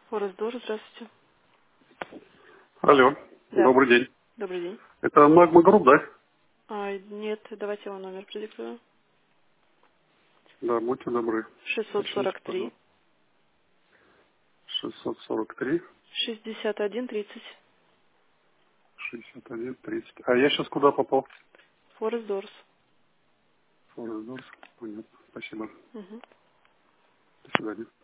Форест-Дор, здравствуйте. Алло, Да, добрый день. добрый день. Это Магма Групп, да? Нет, давайте его номер продиктую. Да, будьте добры. Уточните, 643 пожалуйста. 643 6130. 61 30. А я сейчас куда попал? Форест-Дорс. Фордорс. Понятно. Спасибо. Угу. До свидания.